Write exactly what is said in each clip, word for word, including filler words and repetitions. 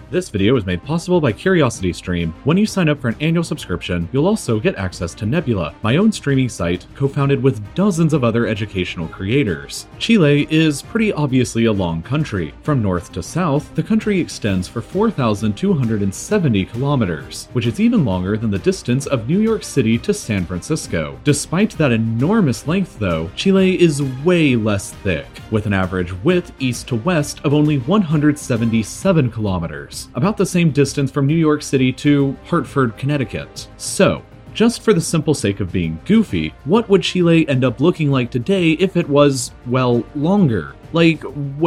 This video is made possible by CuriosityStream. When you sign up for an annual subscription, you'll also get access to Nebula, my own streaming site co-founded with dozens of other educational creators. Chile is pretty obviously a long country. From north to south, the country extends for four thousand two hundred seventy kilometers, which is even longer than the distance of New York City to San Francisco. Despite that enormous length though, Chile is way less thick, with an average width east to west of only one hundred seventy-seven kilometers. About the same distance from New York City to Hartford, Connecticut. So, just for the simple sake of being goofy, what would Chile end up looking like today if it was, well, longer? Like,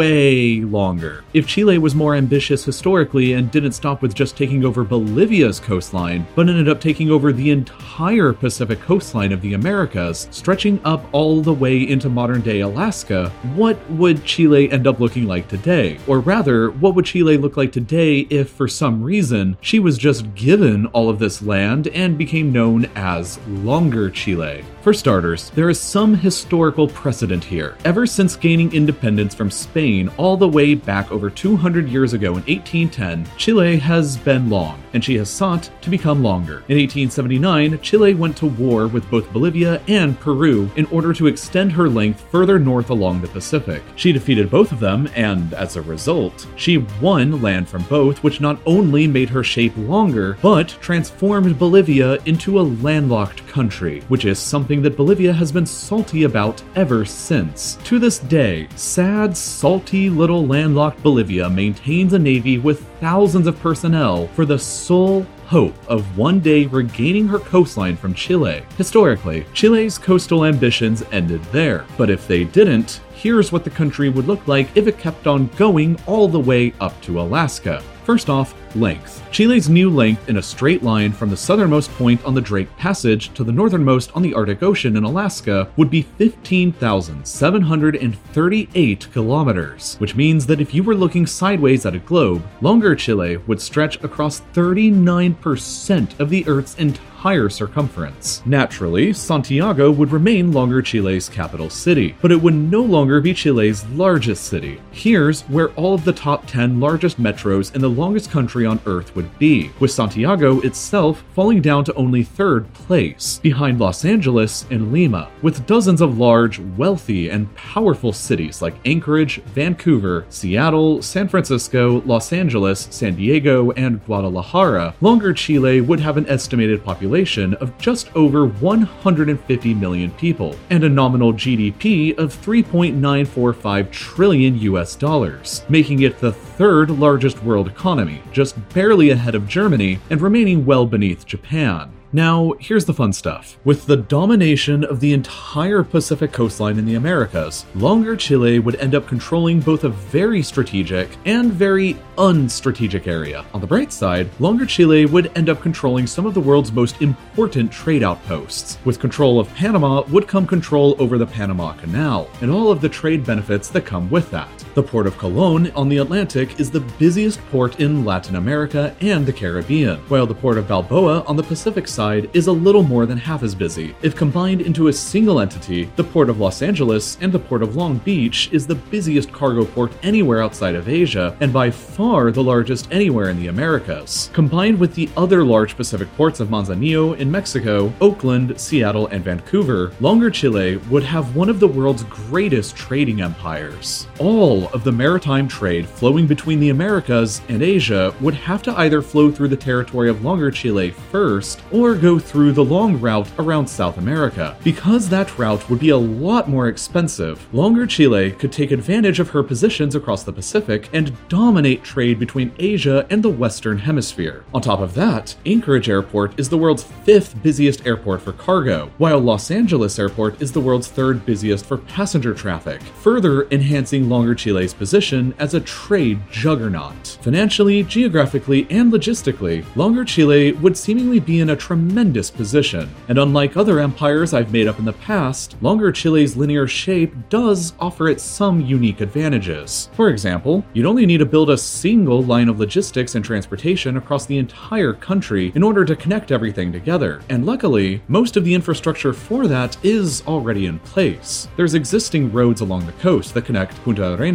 way longer. If Chile was more ambitious historically and didn't stop with just taking over Bolivia's coastline, but ended up taking over the entire Pacific coastline of the Americas, stretching up all the way into modern-day Alaska, what would Chile end up looking like today? Or rather, what would Chile look like today if, for some reason, she was just given all of this land and became known as Longer Chile? For starters, there is some historical precedent here. Ever since gaining independence from Spain all the way back over two hundred years ago in eighteen ten, Chile has been long, and she has sought to become longer. In eighteen seventy-nine, Chile went to war with both Bolivia and Peru in order to extend her length further north along the Pacific. She defeated both of them, and as a result, she won land from both, which not only made her shape longer, but transformed Bolivia into a landlocked country, which is something that Bolivia has been salty about ever since. To this day, sad, salty little landlocked Bolivia maintains a navy with thousands of personnel for the sole hope of one day regaining her coastline from Chile. Historically, Chile's coastal ambitions ended there, but if they didn't, here's what the country would look like if it kept on going all the way up to Alaska. First off, length. Chile's new length in a straight line from the southernmost point on the Drake Passage to the northernmost on the Arctic Ocean in Alaska would be fifteen thousand seven hundred thirty-eight kilometers, which means that if you were looking sideways at a globe, Longer Chile would stretch across thirty-nine percent of the Earth's entire circumference. Naturally, Santiago would remain Longer Chile's capital city, but it would no longer be Chile's largest city. Here's where all of the top ten largest metros in the longest country on Earth would be, with Santiago itself falling down to only third place, behind Los Angeles and Lima, with dozens of large, wealthy, and powerful cities like Anchorage, Vancouver, Seattle, San Francisco, Los Angeles, San Diego, and Guadalajara. Longer Chile would have an estimated population of just over one hundred fifty million people, and a nominal G D P of three point nine four five trillion U S dollars, making it the third largest world economy, just barely ahead of Germany and remaining well beneath Japan. Now, here's the fun stuff. With the domination of the entire Pacific coastline in the Americas, Longer Chile would end up controlling both a very strategic and very unstrategic area. On the bright side, Longer Chile would end up controlling some of the world's most important trade outposts. With control of Panama would come control over the Panama Canal, and all of the trade benefits that come with that. The Port of Colón on the Atlantic is the busiest port in Latin America and the Caribbean, while the Port of Balboa on the Pacific side is a little more than half as busy. If combined into a single entity, the Port of Los Angeles and the Port of Long Beach is the busiest cargo port anywhere outside of Asia, and by far the largest anywhere in the Americas. Combined with the other large Pacific ports of Manzanillo in Mexico, Oakland, Seattle, and Vancouver, Longer Chile would have one of the world's greatest trading empires. All of the maritime trade flowing between the Americas and Asia would have to either flow through the territory of Longer Chile first, or go through the long route around South America. Because that route would be a lot more expensive, Longer Chile could take advantage of her positions across the Pacific and dominate trade between Asia and the Western Hemisphere. On top of that, Anchorage Airport is the world's fifth busiest airport for cargo, while Los Angeles Airport is the world's third busiest for passenger traffic, further enhancing Longer Chile's position as a trade juggernaut. Financially, geographically, and logistically, Longer Chile would seemingly be in a tremendous position, and unlike other empires I've made up in the past, Longer Chile's linear shape does offer it some unique advantages. For example, you'd only need to build a single line of logistics and transportation across the entire country in order to connect everything together, and luckily, most of the infrastructure for that is already in place. There's existing roads along the coast that connect Punta Arenas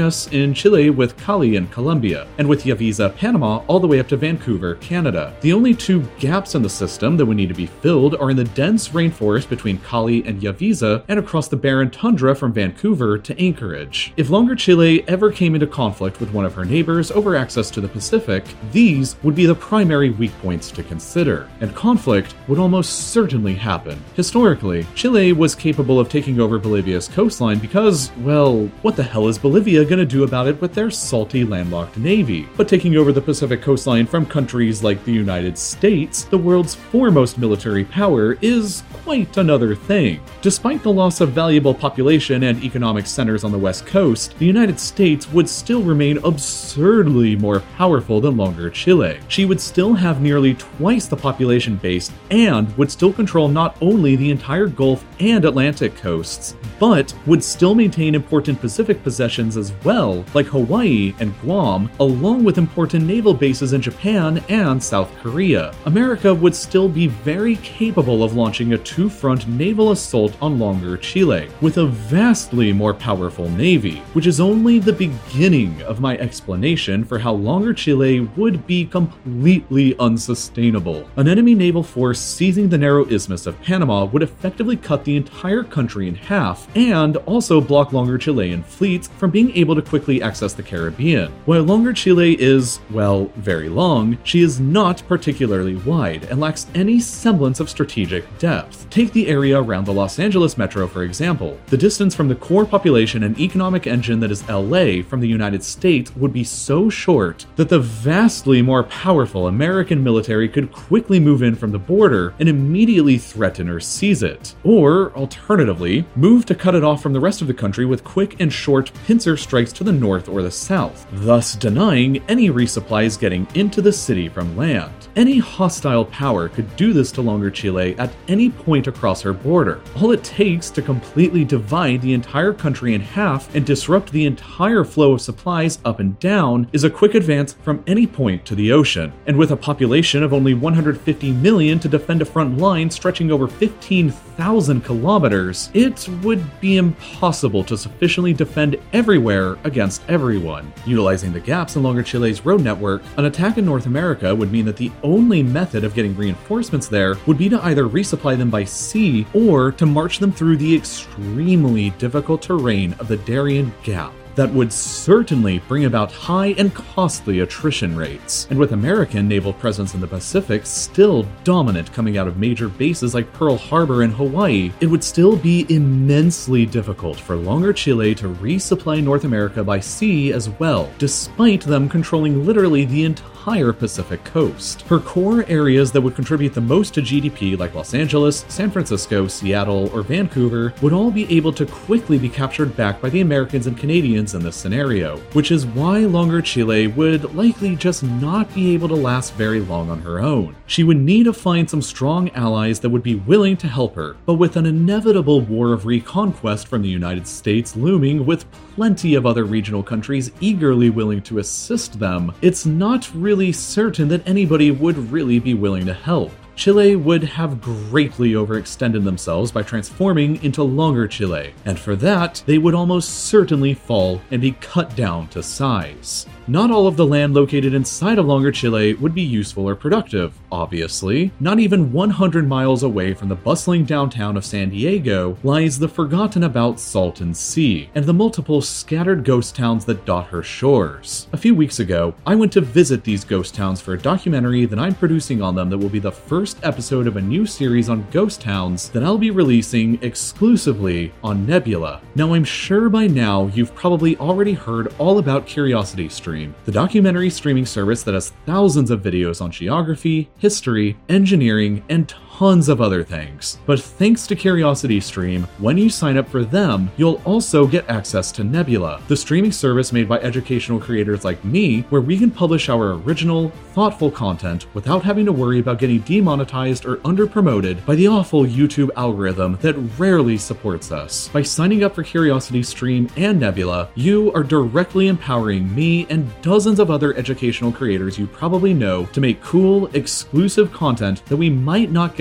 us in Chile with Cali in Colombia, and with Yavisa, Panama, all the way up to Vancouver, Canada. The only two gaps in the system that would need to be filled are in the dense rainforest between Cali and Yavisa, and across the barren tundra from Vancouver to Anchorage. If Longer Chile ever came into conflict with one of her neighbors over access to the Pacific, these would be the primary weak points to consider, and conflict would almost certainly happen. Historically, Chile was capable of taking over Bolivia's coastline because, well, what the hell is Bolivia gonna do about it with their salty landlocked navy? But taking over the Pacific coastline from countries like the United States, the world's foremost military power, is quite another thing. Despite the loss of valuable population and economic centers on the west coast, the United States would still remain absurdly more powerful than Longer Chile. She would still have nearly twice the population base and would still control not only the entire Gulf and Atlantic coasts, but would still maintain important Pacific possessions as well, like Hawaii and Guam, along with important naval bases in Japan and South Korea. America would still be very capable of launching a two-front naval assault on Longer Chile, with a vastly more powerful navy, which is only the beginning of my explanation for how Longer Chile would be completely unsustainable. An enemy naval force seizing the narrow isthmus of Panama would effectively cut the entire country in half, and also block Longer Chilean fleets from being able to quickly access the Caribbean. While Longer Chile is, well, very long, she is not particularly wide and lacks any semblance of strategic depth. Take the area around the Los Angeles metro, for example. The distance from the core population and economic engine that is L A from the United States would be so short that the vastly more powerful American military could quickly move in from the border and immediately threaten or seize it. Or, alternatively, move to cut it off from the rest of the country with quick and short pincer strikes to the north or the south, thus denying any resupplies getting into the city from land. Any hostile power could do this to Longer Chile at any point across her border. All it takes to completely divide the entire country in half and disrupt the entire flow of supplies up and down is a quick advance from any point to the ocean. And with a population of only one hundred fifty million to defend a front line stretching over fifteen thousand kilometers, it would be impossible to sufficiently defend everywhere against everyone. Utilizing the gaps in Longer Chile's road network, an attack in North America would mean that the only method of getting reinforcements there would be to either resupply them by sea or to march them through the extremely difficult terrain of the Darien Gap. That would certainly bring about high and costly attrition rates. And with American naval presence in the Pacific still dominant coming out of major bases like Pearl Harbor and Hawaii, it would still be immensely difficult for Longer Chile to resupply North America by sea as well, despite them controlling literally the entire Pacific coast. Her core areas that would contribute the most to G D P, like Los Angeles, San Francisco, Seattle, or Vancouver, would all be able to quickly be captured back by the Americans and Canadians in this scenario, which is why Longer Chile would likely just not be able to last very long on her own. She would need to find some strong allies that would be willing to help her, but with an inevitable war of reconquest from the United States looming with plenty of other regional countries eagerly willing to assist them, it's not really certain that anybody would really be willing to help. Chile would have greatly overextended themselves by transforming into Longer Chile, and for that, they would almost certainly fall and be cut down to size. Not all of the land located inside of Longer Chile would be useful or productive, obviously. Not even one hundred miles away from the bustling downtown of San Diego lies the forgotten about Salton Sea, and the multiple scattered ghost towns that dot her shores. A few weeks ago, I went to visit these ghost towns for a documentary that I'm producing on them that will be the first episode of a new series on ghost towns that I'll be releasing exclusively on Nebula. Now, I'm sure by now you've probably already heard all about CuriosityStream, the documentary streaming service that has thousands of videos on geography, history, engineering, and tons of other things. But thanks to CuriosityStream, when you sign up for them, you'll also get access to Nebula, the streaming service made by educational creators like me, where we can publish our original, thoughtful content without having to worry about getting demonetized or under-promoted by the awful YouTube algorithm that rarely supports us. By signing up for CuriosityStream and Nebula, you are directly empowering me and dozens of other educational creators you probably know to make cool, exclusive content that we might not get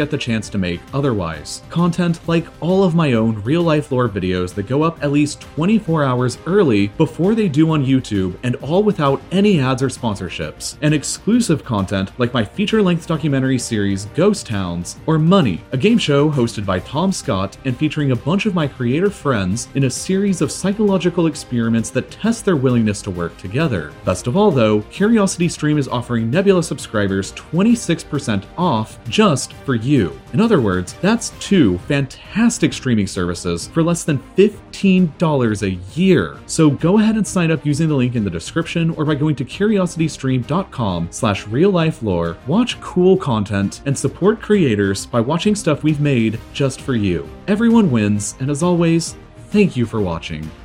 get the chance to make otherwise. Content like all of my own real-life lore videos that go up at least twenty-four hours early before they do on YouTube, and all without any ads or sponsorships. And exclusive content like my feature-length documentary series Ghost Towns, or Money, a game show hosted by Tom Scott and featuring a bunch of my creator friends in a series of psychological experiments that test their willingness to work together. Best of all though, CuriosityStream is offering Nebula subscribers twenty-six percent off just for you. In other words, that's two fantastic streaming services for less than fifteen dollars a year. So go ahead and sign up using the link in the description or by going to curiositystream.com slash reallifelore, watch cool content, and support creators by watching stuff we've made just for you. Everyone wins, and as always, thank you for watching.